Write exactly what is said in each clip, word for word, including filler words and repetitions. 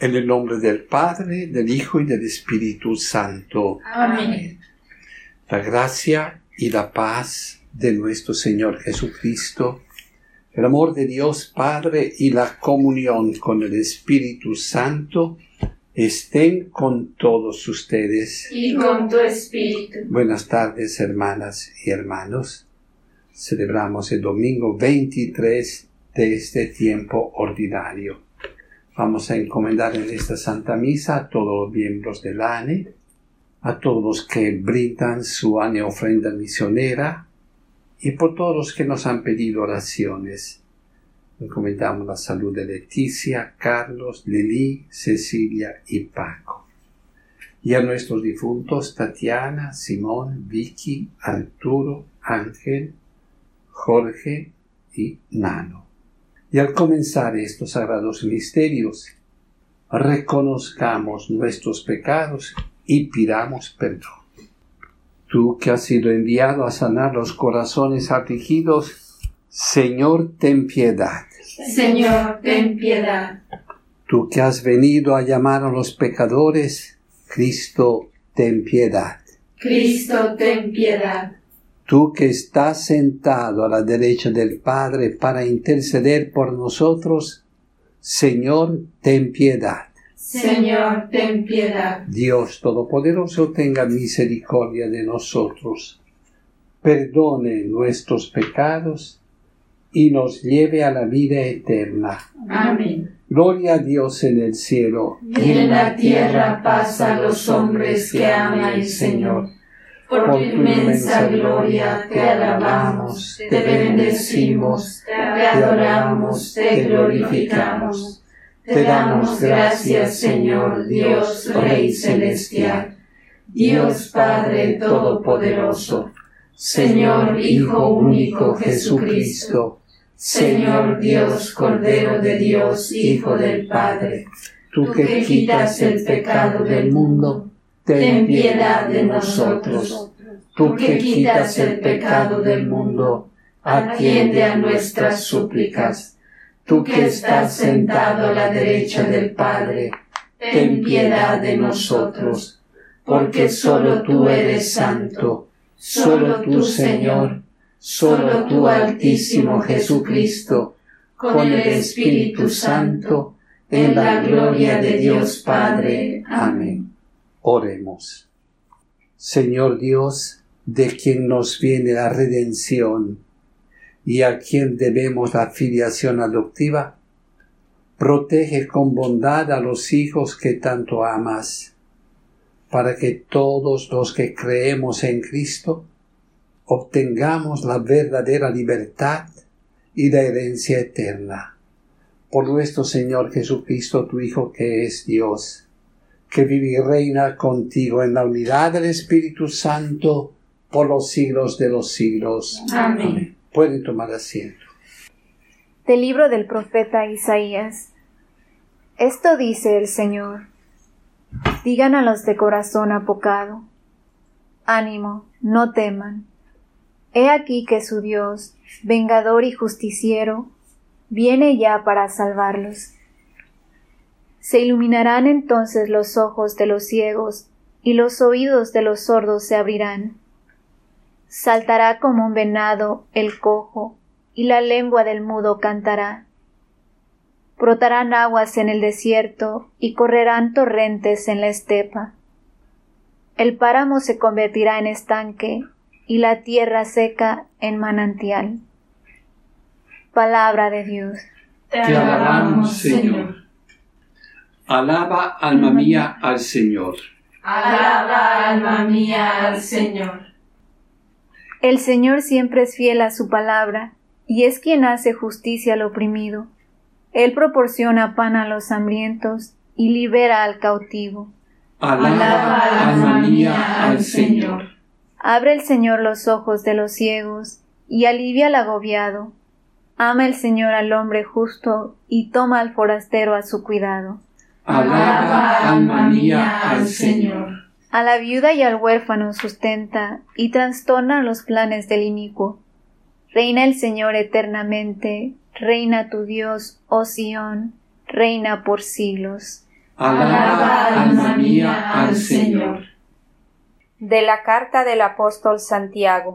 En el nombre del Padre, del Hijo y del Espíritu Santo. Amén. La gracia y la paz de nuestro Señor Jesucristo, el amor de Dios Padre y la comunión con el Espíritu Santo estén con todos ustedes. Y con tu espíritu. Buenas tardes, hermanas y hermanos. Celebramos el domingo veintitrés de este tiempo ordinario. Vamos a encomendar en esta Santa Misa a todos los miembros del A N E, a todos los que brindan su A N E ofrenda misionera y por todos los que nos han pedido oraciones. Encomendamos la salud de Leticia, Carlos, Lili, Cecilia y Paco. Y a nuestros difuntos Tatiana, Simón, Vicky, Arturo, Ángel, Jorge y Nano. Y al comenzar estos sagrados misterios, reconozcamos nuestros pecados y pidamos perdón. Tú que has sido enviado a sanar los corazones afligidos, Señor, ten piedad. Señor, ten piedad. Tú que has venido a llamar a los pecadores, Cristo, ten piedad. Cristo, ten piedad. Tú que estás sentado a la derecha del Padre para interceder por nosotros, Señor, ten piedad. Señor, ten piedad. Dios Todopoderoso tenga misericordia de nosotros, perdone nuestros pecados y nos lleve a la vida eterna. Amén. Gloria a Dios en el cielo. Y en la tierra paz a los hombres que aman al Señor. Por tu inmensa gloria te alabamos, te bendecimos, te adoramos, te glorificamos. Te damos gracias, Señor, Dios Rey Celestial, Dios Padre Todopoderoso, Señor Hijo único Jesucristo, Señor Dios Cordero de Dios, Hijo del Padre. Tú que quitas el pecado del mundo, ten piedad de nosotros. Tú que quitas el pecado del mundo, atiende a nuestras súplicas. Tú que estás sentado a la derecha del Padre, ten piedad de nosotros, porque solo tú eres santo, solo tú, Señor, solo tú, Altísimo Jesucristo, con el Espíritu Santo, en la gloria de Dios Padre. Amén. Oremos. Señor Dios, de quien nos viene la redención y a quien debemos la filiación adoptiva, protege con bondad a los hijos que tanto amas, para que todos los que creemos en Cristo obtengamos la verdadera libertad y la herencia eterna. Por nuestro Señor Jesucristo, tu Hijo, que es Dios, que vive y reina contigo en la unidad del Espíritu Santo por los siglos de los siglos. Amén. Amén. Pueden tomar asiento. Del libro del profeta Isaías. Esto dice el Señor: digan a los de corazón apocado, ánimo, no teman. He aquí que su Dios, vengador y justiciero, viene ya para salvarlos. Se iluminarán entonces los ojos de los ciegos, y los oídos de los sordos se abrirán. Saltará como un venado el cojo, y la lengua del mudo cantará. Brotarán aguas en el desierto, y correrán torrentes en la estepa. El páramo se convertirá en estanque, y la tierra seca en manantial. Palabra de Dios. Te alabamos, Señor. Alaba, alma mía, al Señor. Alaba, alma mía, al Señor. El Señor siempre es fiel a su palabra, y es quien hace justicia al oprimido. Él proporciona pan a los hambrientos, y libera al cautivo. Alaba, alma mía, al Señor. Abre el Señor los ojos de los ciegos, y alivia al agobiado. Ama el Señor al hombre justo, y toma al forastero a su cuidado. Alaba, alma mía, al Señor. A la viuda y al huérfano sustenta, y trastorna los planes del inicuo. Reina el Señor eternamente, reina tu Dios, oh Sión, reina por siglos. Alaba, alma mía, al Señor. De la carta del apóstol Santiago.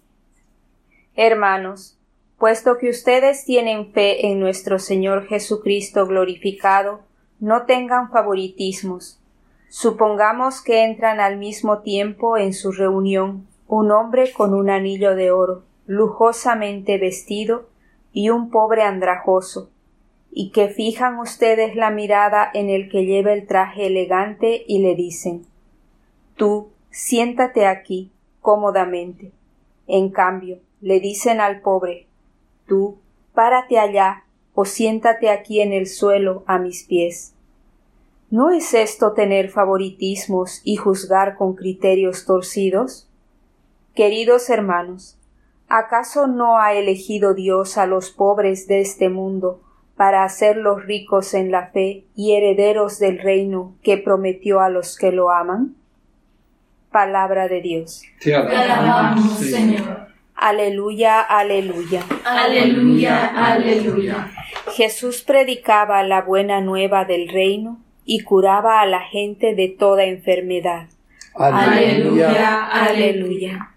Hermanos, puesto que ustedes tienen fe en nuestro Señor Jesucristo glorificado, no tengan favoritismos. Supongamos que entran al mismo tiempo en su reunión un hombre con un anillo de oro, lujosamente vestido, y un pobre andrajoso, y que fijan ustedes la mirada en el que lleva el traje elegante y le dicen: tú, siéntate aquí, cómodamente. En cambio, le dicen al pobre: tú, párate allá, o siéntate aquí en el suelo a mis pies. ¿No es esto tener favoritismos y juzgar con criterios torcidos? Queridos hermanos, ¿acaso no ha elegido Dios a los pobres de este mundo para hacerlos ricos en la fe y herederos del reino que prometió a los que lo aman? Palabra de Dios. Te alabamos, Señor. Aleluya, aleluya. Aleluya, aleluya. Jesús predicaba la buena nueva del reino y curaba a la gente de toda enfermedad. Aleluya, aleluya.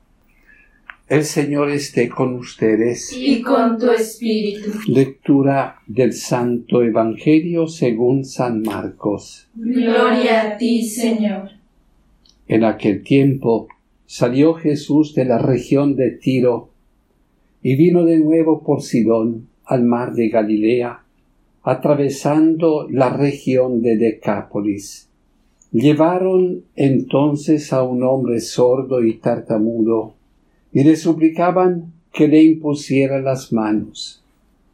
El Señor esté con ustedes. Y con tu espíritu. Lectura del Santo Evangelio según San Marcos. Gloria a ti, Señor. En aquel tiempo salió Jesús de la región de Tiro y vino de nuevo por Sidón al mar de Galilea, atravesando la región de Decápolis. Llevaron entonces a un hombre sordo y tartamudo y le suplicaban que le impusiera las manos.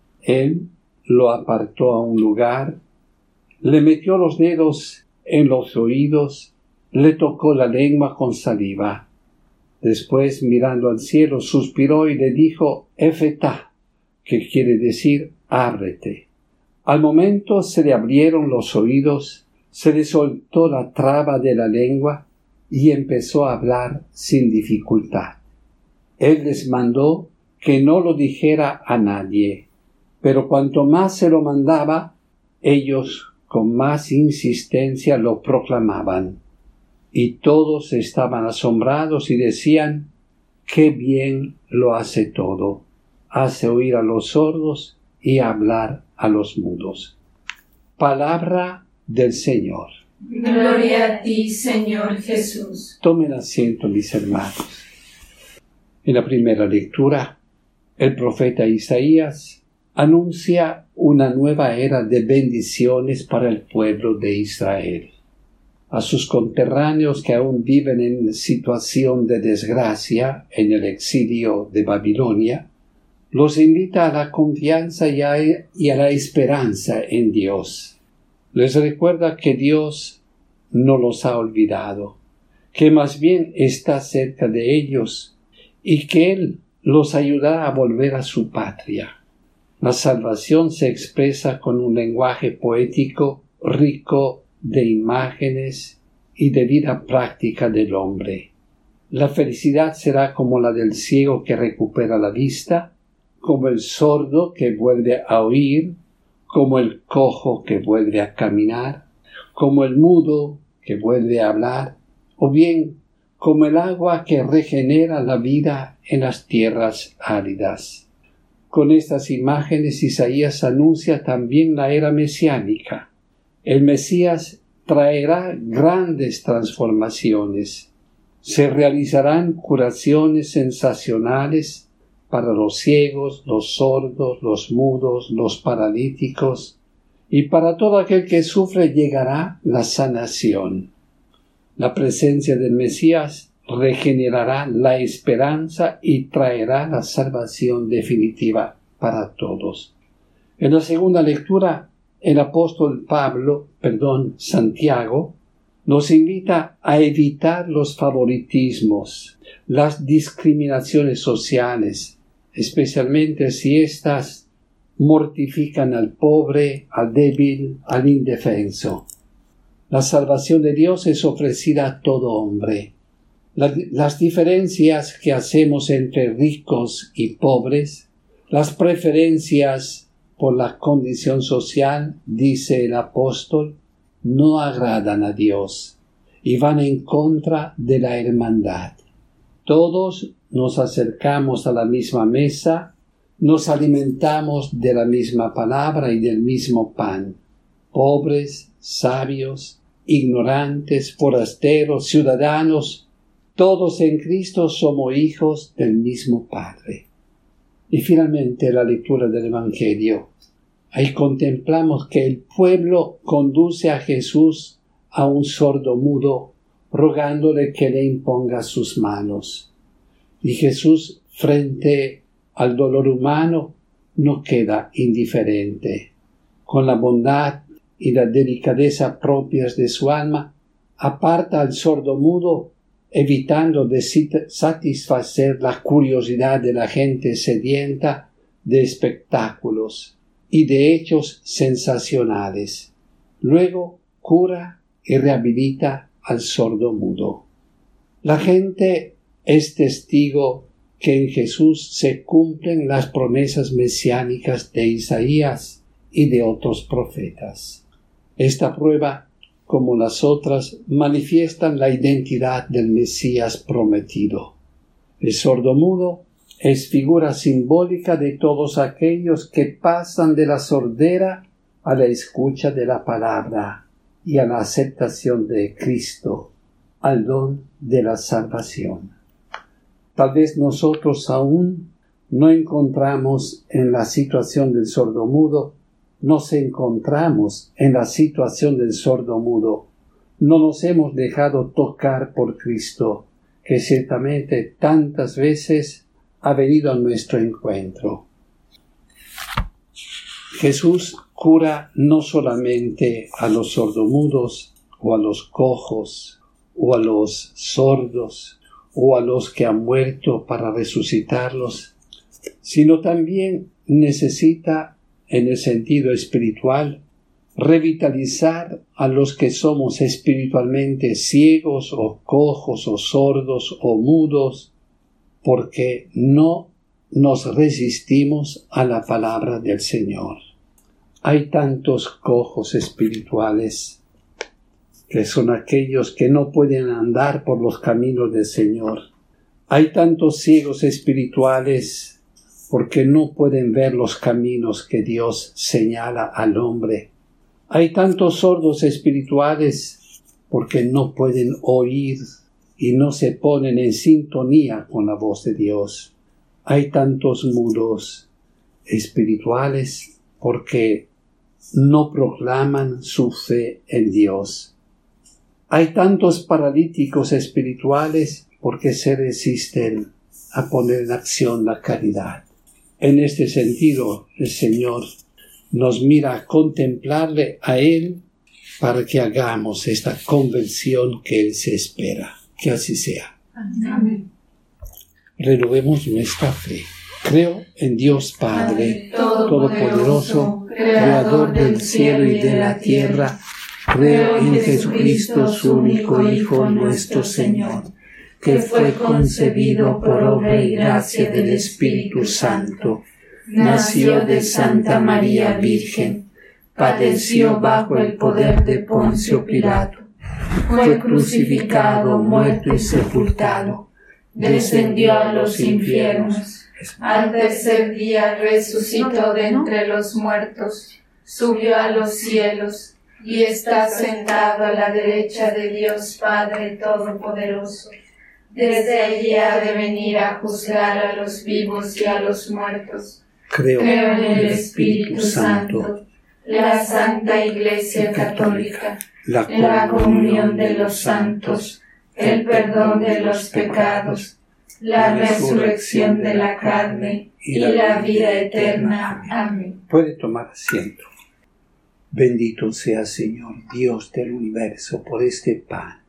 Él lo apartó a un lugar, le metió los dedos en los oídos, le tocó la lengua con saliva. Después, mirando al cielo, suspiró y le dijo: Efetá, que quiere decir ábrete. Al momento se le abrieron los oídos, se le soltó la traba de la lengua y empezó a hablar sin dificultad. Él les mandó que no lo dijera a nadie, pero cuanto más se lo mandaba, ellos con más insistencia lo proclamaban. Y todos estaban asombrados y decían: ¡qué bien lo hace todo! Hace oír a los sordos y hablar a los mudos. Palabra del Señor. Gloria a ti, Señor Jesús. Tomen asiento, mis hermanos. En la primera lectura, el profeta Isaías anuncia una nueva era de bendiciones para el pueblo de Israel. A sus conterráneos que aún viven en situación de desgracia en el exilio de Babilonia, los invita a la confianza y a, y a la esperanza en Dios. Les recuerda que Dios no los ha olvidado, que más bien está cerca de ellos y que Él los ayudará a volver a su patria. La salvación se expresa con un lenguaje poético rico de imágenes y de vida práctica del hombre. La felicidad será como la del ciego que recupera la vista, como el sordo que vuelve a oír, como el cojo que vuelve a caminar, como el mudo que vuelve a hablar, o bien como el agua que regenera la vida en las tierras áridas. Con estas imágenes Isaías anuncia también la era mesiánica. El Mesías traerá grandes transformaciones. Se realizarán curaciones sensacionales para los ciegos, los sordos, los mudos, los paralíticos, y para todo aquel que sufre llegará la sanación. La presencia del Mesías regenerará la esperanza y traerá la salvación definitiva para todos. En la segunda lectura, el apóstol Pablo, perdón, Santiago, nos invita a evitar los favoritismos, las discriminaciones sociales, especialmente si éstas mortifican al pobre, al débil, al indefenso. La salvación de Dios es ofrecida a todo hombre. La, las diferencias que hacemos entre ricos y pobres, las preferencias por la condición social, dice el apóstol, no agradan a Dios y van en contra de la hermandad. Todos nos acercamos a la misma mesa, nos alimentamos de la misma palabra y del mismo pan. Pobres, sabios, ignorantes, forasteros, ciudadanos, todos en Cristo somos hijos del mismo Padre. Y finalmente la lectura del Evangelio. Ahí contemplamos que el pueblo conduce a Jesús a un sordo mudo, rogándole que le imponga sus manos. Y Jesús, frente al dolor humano, no queda indiferente. Con la bondad y la delicadeza propias de su alma, aparta al sordo mudo, evitando de satisfacer la curiosidad de la gente sedienta de espectáculos y de hechos sensacionales. Luego cura y rehabilita al sordo mudo. La gente es testigo que en Jesús se cumplen las promesas mesiánicas de Isaías y de otros profetas. Esta prueba, como las otras, manifiestan la identidad del Mesías prometido. El sordomudo es figura simbólica de todos aquellos que pasan de la sordera a la escucha de la palabra y a la aceptación de Cristo, al don de la salvación. Tal vez nosotros aún no encontramos en la situación del sordomudo, nos encontramos en la situación del sordomudo, no nos hemos dejado tocar por Cristo, que ciertamente tantas veces ha venido a nuestro encuentro. Jesús cura no solamente a los sordomudos o a los cojos o a los sordos o a los que han muerto para resucitarlos, sino también necesita, en el sentido espiritual, revitalizar a los que somos espiritualmente ciegos o cojos o sordos o mudos, porque no nos resistimos a la palabra del Señor. Hay tantos cojos espirituales que son aquellos que no pueden andar por los caminos del Señor. Hay tantos ciegos espirituales porque no pueden ver los caminos que Dios señala al hombre. Hay tantos sordos espirituales porque no pueden oír y no se ponen en sintonía con la voz de Dios. Hay tantos mudos espirituales porque no proclaman su fe en Dios. Hay tantos paralíticos espirituales porque se resisten a poner en acción la caridad. En este sentido, el Señor nos mira a contemplarle a Él para que hagamos esta conversión que Él se espera. Que así sea. Amén. Renovemos nuestra fe. Creo en Dios Padre, Todopoderoso, Creador del cielo y de la tierra. Creo en Jesucristo, su único Hijo, nuestro Señor, que fue concebido por obra y gracia del Espíritu Santo. Nació de Santa María Virgen, padeció bajo el poder de Poncio Pilato, fue crucificado, muerto y sepultado, descendió a los infiernos, Al tercer día resucitó de entre los muertos, subió a los cielos, y está sentado a la derecha de Dios Padre Todopoderoso. Desde allí ha de venir a juzgar a los vivos y a los muertos. Creo, Creo en el Espíritu Santo, la Santa Iglesia Católica, la la comunión de los santos, el perdón de los pecados, la resurrección de la carne y la vida eterna. Amén. Puede tomar asiento. Bendito sea, Señor, Dios del universo, por este pan,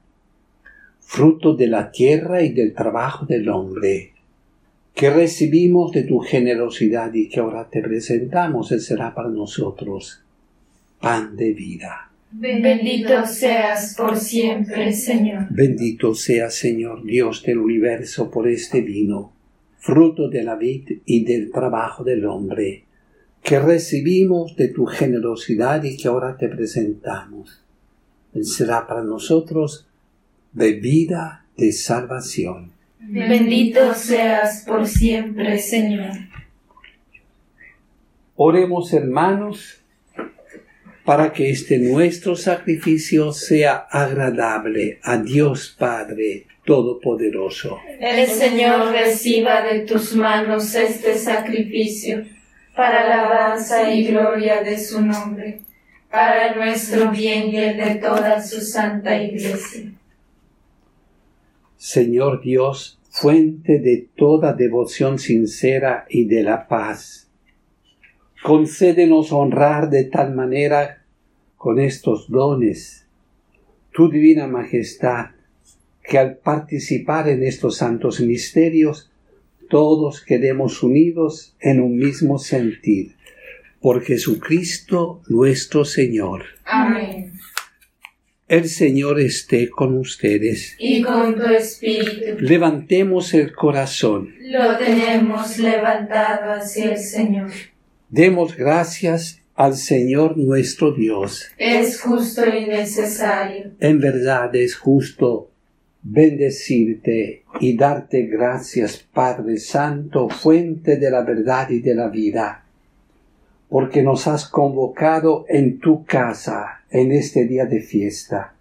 fruto de la tierra y del trabajo del hombre, que recibimos de tu generosidad y que ahora te presentamos. Él será para nosotros pan de vida. Bendito seas por siempre, Señor. Bendito sea, Señor, Dios del universo, por este vino, fruto de la vid y del trabajo del hombre, que recibimos de tu generosidad y que ahora te presentamos. Él será para nosotros bebida de salvación. Bendito seas por siempre, Señor. Oremos, hermanos, para que este nuestro sacrificio sea agradable a Dios Padre Todopoderoso. El Señor reciba de tus manos este sacrificio, para alabanza y gloria de su nombre, para nuestro bien y el de toda su santa Iglesia. Señor Dios, fuente de toda devoción sincera y de la paz, concédenos honrar de tal manera con estos dones tu divina majestad, que al participar en estos santos misterios, todos quedemos unidos en un mismo sentir. Por Jesucristo nuestro Señor. Amén. El Señor esté con ustedes. Y con tu espíritu. Levantemos el corazón. Lo tenemos levantado hacia el Señor. Demos gracias al Señor nuestro Dios. Es justo y necesario. En verdad es justo bendecirte y darte gracias, Padre Santo, fuente de la verdad y de la vida, porque nos has convocado en tu casa en este día de fiesta.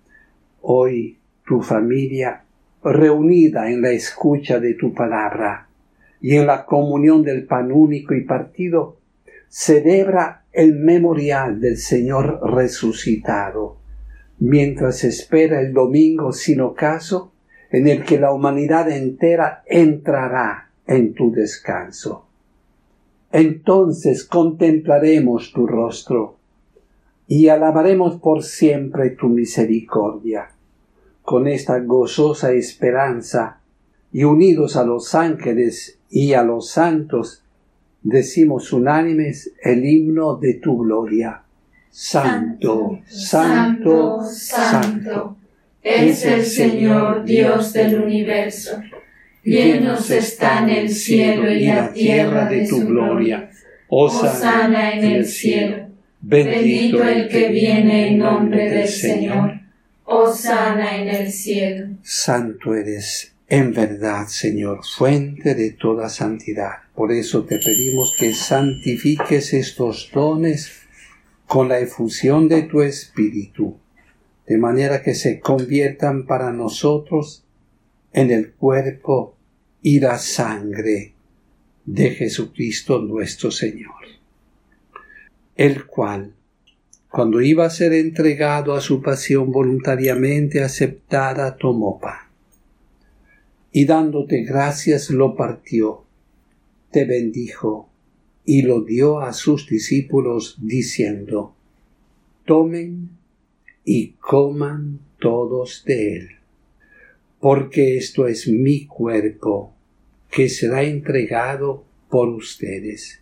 Hoy tu familia, reunida en la escucha de tu palabra y en la comunión del pan único y partido, celebra el memorial del Señor resucitado, mientras espera el domingo sin ocaso en el que la humanidad entera entrará en tu descanso. Entonces contemplaremos tu rostro y alabaremos por siempre tu misericordia. Con esta gozosa esperanza y unidos a los ángeles y a los santos, decimos unánimes el himno de tu gloria. Santo, santo, santo, es el Señor Dios del universo. Llenos están el cielo y la tierra de tu gloria. Hosana en el cielo. Bendito el que viene en nombre del Señor. Hosana en el cielo. Santo eres en verdad, Señor, fuente de toda santidad. Por eso te pedimos que santifiques estos dones con la efusión de tu Espíritu, de manera que se conviertan para nosotros en el cuerpo y la sangre de Jesucristo nuestro Señor, el cual, cuando iba a ser entregado a su pasión voluntariamente aceptada, tomó pan, y dándote gracias lo partió, te bendijo, y lo dio a sus discípulos, diciendo: tomen y coman todos de él, porque esto es mi cuerpo, que será entregado por ustedes.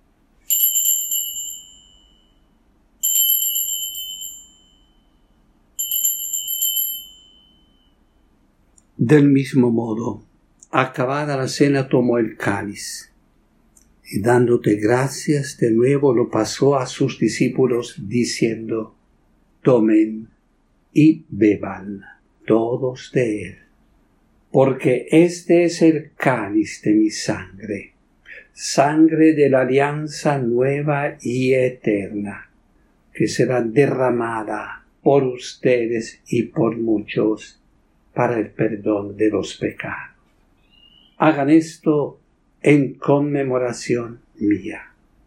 Del mismo modo, acabada la cena, tomó el cáliz, y dándote gracias de nuevo lo pasó a sus discípulos, diciendo: tomen y beban todos de él, porque este es el cáliz de mi sangre, sangre de la alianza nueva y eterna, que será derramada por ustedes y por muchos para el perdón de los pecados. Hagan esto en conmemoración mía.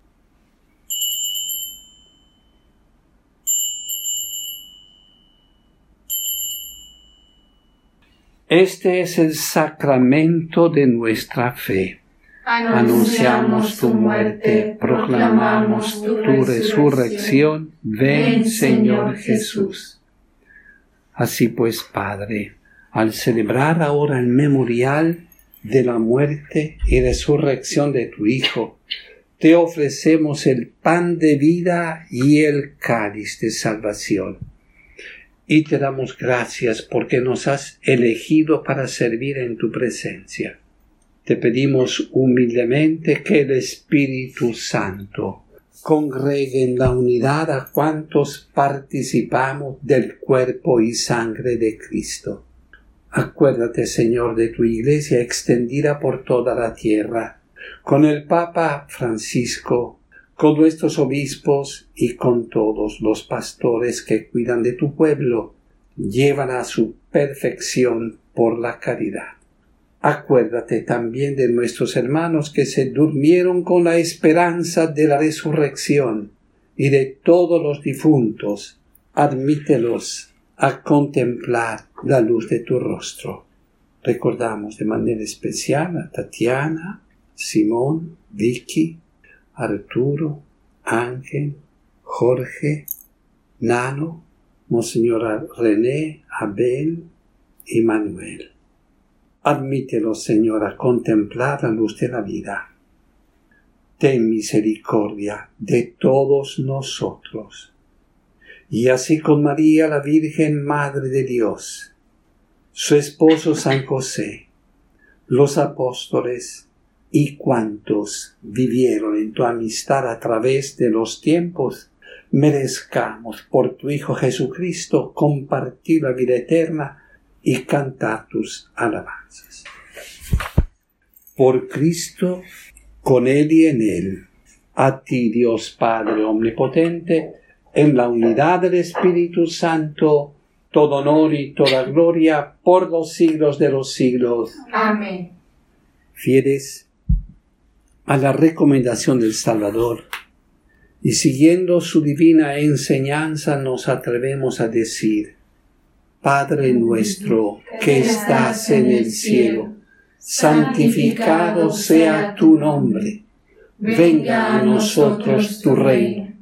Este es el sacramento de nuestra fe. Anunciamos tu muerte, proclamamos tu resurrección. Ven, Señor Jesús. Así pues, Padre, al celebrar ahora el memorial de la muerte y resurrección de tu Hijo, te ofrecemos el pan de vida y el cáliz de salvación. Y te damos gracias porque nos has elegido para servir en tu presencia. Te pedimos humildemente que el Espíritu Santo congregue en la unidad a cuantos participamos del cuerpo y sangre de Cristo. Acuérdate, Señor, de tu Iglesia extendida por toda la tierra, con el Papa Francisco, con nuestros obispos y con todos los pastores que cuidan de tu pueblo, llévala a su perfección por la caridad. Acuérdate también de nuestros hermanos que se durmieron con la esperanza de la resurrección y de todos los difuntos. Admítelos a contemplar la luz de tu rostro. Recordamos de manera especial a Tatiana, Simón, Vicky, Arturo, Ángel, Jorge, Nano, Monseñora René, Abel y Manuel. Admítelos, Señor, a contemplar la luz de la vida. Ten misericordia de todos nosotros. Y así con María, la Virgen Madre de Dios, su esposo San José, los apóstoles y cuantos vivieron en tu amistad a través de los tiempos, merezcamos por tu Hijo Jesucristo compartir la vida eterna y cantar tus alabanzas. Por Cristo, con Él y en Él, a ti, Dios Padre Omnipotente, en la unidad del Espíritu Santo, todo honor y toda gloria por los siglos de los siglos. Amén. Fieles a la recomendación del Salvador y siguiendo su divina enseñanza, nos atrevemos a decir: Padre nuestro que estás en el cielo, santificado sea tu nombre. Venga a nosotros tu reino.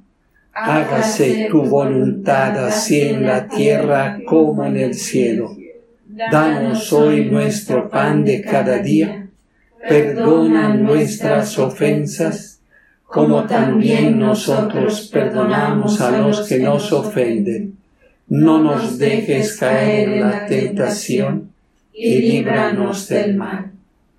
Hágase tu voluntad así en la tierra como en el cielo. Danos hoy nuestro pan de cada día. Perdona nuestras ofensas, como también nosotros perdonamos a los que nos ofenden. No nos dejes caer en la tentación, y líbranos del mal.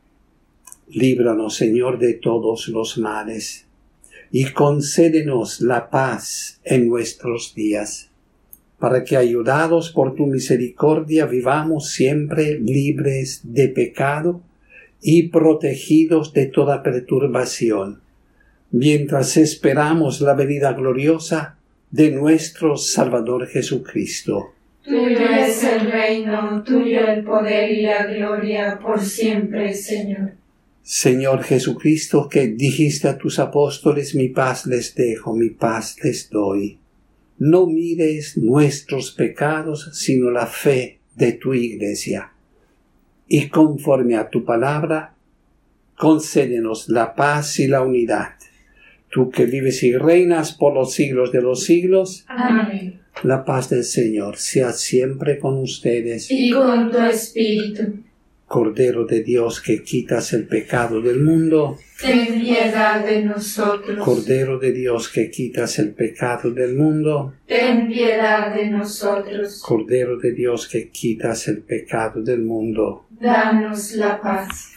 Líbranos, Señor, de todos los males, y concédenos la paz en nuestros días, para que, ayudados por tu misericordia, vivamos siempre libres de pecado y protegidos de toda perturbación, mientras esperamos la venida gloriosa de nuestro Salvador Jesucristo. Tuyo es el reino, tuyo el poder y la gloria por siempre, Señor. Señor Jesucristo, que dijiste a tus apóstoles: mi paz les dejo, mi paz les doy. No mires nuestros pecados, sino la fe de tu Iglesia. Y conforme a tu palabra, concédenos la paz y la unidad. Tú que vives y reinas por los siglos de los siglos. Amén. La paz del Señor sea siempre con ustedes. Y con tu espíritu. Cordero de Dios, que quitas el pecado del mundo, ten piedad de nosotros. Cordero de Dios, que quitas el pecado del mundo, ten piedad de nosotros. Cordero de Dios, que quitas el pecado del mundo, danos la paz.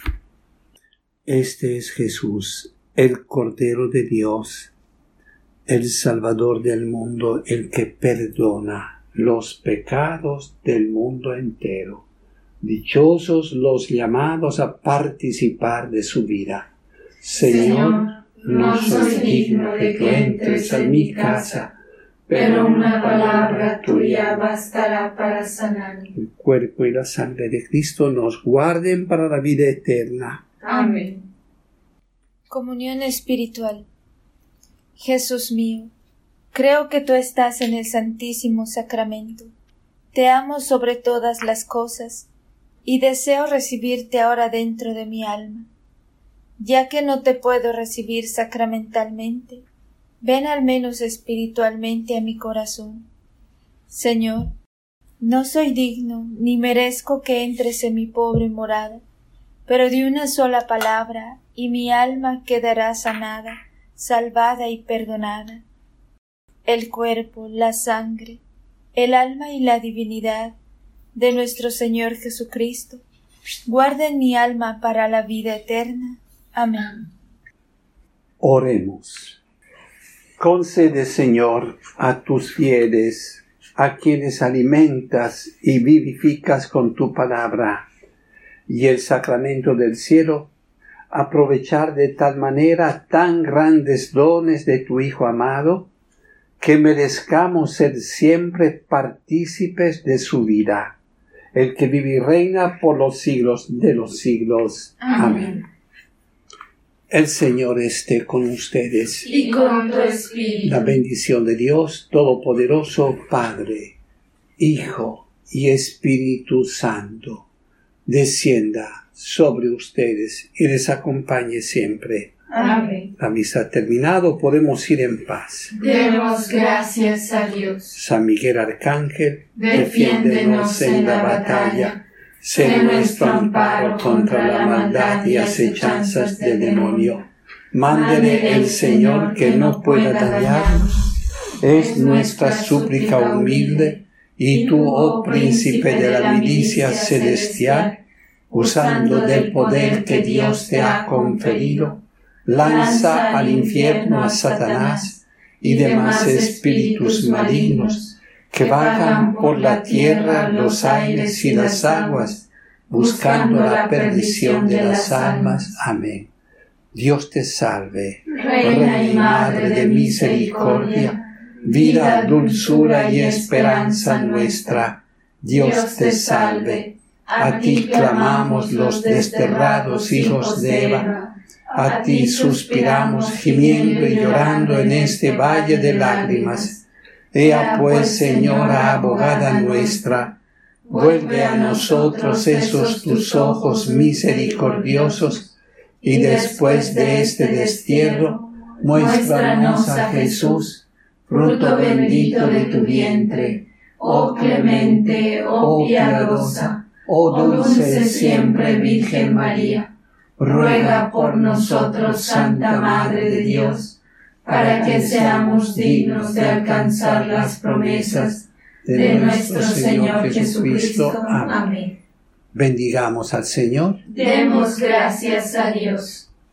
Este es Jesús, el Cordero de Dios, el Salvador del mundo, el que perdona los pecados del mundo entero. Dichosos los llamados a participar de su vida. Señor, no soy digno de que entres en mi casa, pero una palabra tuya bastará para sanarme. El cuerpo y la sangre de Cristo nos guarden para la vida eterna. Amén. Comunión espiritual. Jesús mío, creo que tú estás en el Santísimo Sacramento. Te amo sobre todas las cosas y deseo recibirte ahora dentro de mi alma. Ya que no te puedo recibir sacramentalmente, ven al menos espiritualmente a mi corazón. Señor, no soy digno ni merezco que entres en mi pobre morada, pero de una sola palabra y mi alma quedará sanada, salvada y perdonada. El cuerpo, la sangre, el alma y la divinidad de nuestro Señor Jesucristo guarden mi alma para la vida eterna. Amén. Oremos. Concede, Señor, a tus fieles, a quienes alimentas y vivificas con tu palabra, y el sacramento del cielo, aprovechar de tal manera tan grandes dones de tu Hijo amado, que merezcamos ser siempre partícipes de su vida, el que vive y reina por los siglos de los siglos. Amén. El Señor esté con ustedes. Y con tu espíritu. La bendición de Dios Todopoderoso, Padre, Hijo y Espíritu Santo, descienda sobre ustedes y les acompañe siempre. Amén. La misa ha terminado, podemos ir en paz. Demos gracias a Dios. San Miguel Arcángel, Defiéndenos en la batalla. sé nuestro amparo contra la maldad y acechanzas del demonio. Mándele el Señor que no pueda dañarnos. Es nuestra súplica humilde, y tú, oh príncipe de la milicia celestial, usando del poder que Dios te ha conferido, lanza al infierno a Satanás y demás espíritus malignos que vagan por la tierra, los aires y las aguas, buscando la perdición de las almas. Amén. Dios te salve, Reina y Madre de misericordia, vida, dulzura y esperanza nuestra. Dios te salve. A ti clamamos los desterrados hijos de Eva. A ti suspiramos gimiendo y llorando en este valle de lágrimas. Ea pues, Señora abogada nuestra, vuelve a nosotros esos tus ojos misericordiosos, y después de este destierro, muéstranos a Jesús, fruto bendito de tu vientre. Oh clemente, oh piadosa, oh dulce siempre Virgen María, ruega por nosotros, Santa Madre de Dios, para que seamos dignos de alcanzar las promesas de nuestro Señor Jesucristo. Amén. Bendigamos al Señor. Demos gracias a Dios.